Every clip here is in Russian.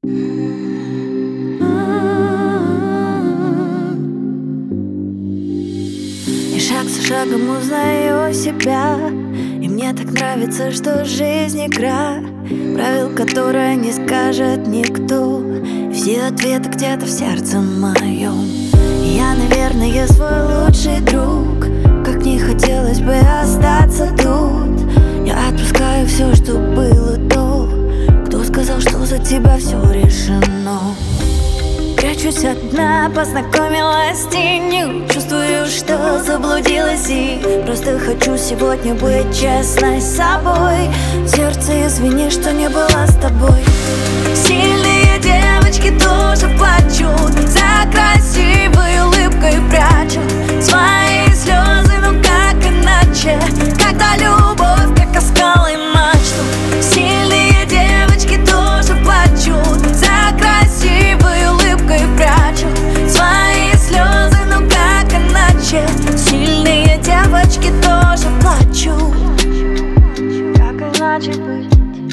И шаг за шагом узнаю себя. И мне так нравится, что жизнь игра, правил, которые не скажет никто. И все ответы где-то в сердце моем. И я, наверное, свой лучший друг. Как не хотелось бы остаться тут, я отпускаю все, что было до. Кто сказал, что за тебя все решено? Прячусь одна, познакомилась с тенью. Чувствую, что заблудилась и просто хочу сегодня быть честной с собой. Сердце, извини, что не была с тобой. Сильные девочки тоже плачут, за красивой улыбкой прячут свои слезы, но как иначе, когда любовь как оскалы мачту. Сильные девочки тоже плачут, за красивой улыбкой прячут свои слезы, но как иначе. Сильные девочки тоже плачут. Как иначе быть?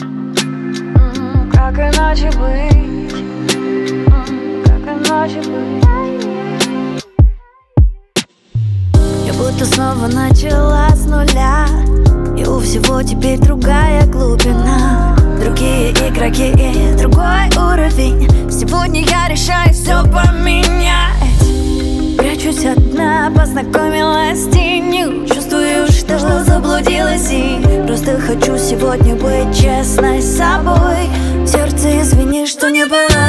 Как иначе быть? Как иначе быть? Я будто снова начала с нуля, и у всего теперь другая глубина, другие игроки и другой уровень. Сегодня я решаю все поменять. Прячусь одна, познакомилась с тенью. Чувствую, что заблудилась и просто хочу сегодня быть честной с собой. Сердце, извини, что не была